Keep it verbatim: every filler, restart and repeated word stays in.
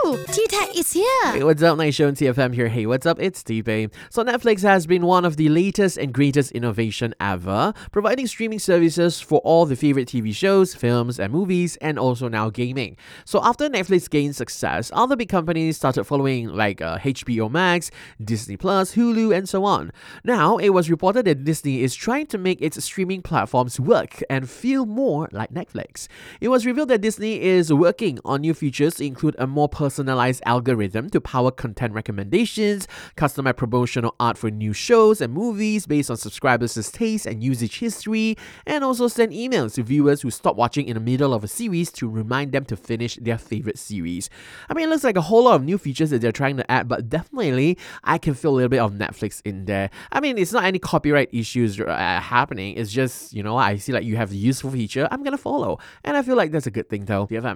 Woohoo! T-Tech is here! Hey, what's up, Night Show and T F M here. Hey, what's up? It's T-Bay. So Netflix has been one of the latest and greatest innovation ever, providing streaming services for all the favorite T V shows, films, and movies, and also now gaming. So after Netflix gained success, other big companies started following like uh, H B O Max, Disney Plus, Hulu, and so on. Now, it was reported that Disney is trying to make its streaming platforms work and feel more like Netflix. It was revealed that Disney is working on new features to include a more personalized algorithm to power content recommendations, customize promotional art for new shows and movies based on subscribers' taste and usage history, and also send emails to viewers who stop watching in the middle of a series to remind them to finish their favorite series. I mean, it looks like a whole lot of new features that they're trying to add, but definitely I can feel a little bit of Netflix in there. I mean, it's not any copyright issues uh, happening. It's just, you know, I see like you have a useful feature, I'm gonna follow. And I feel like that's a good thing though. T F M.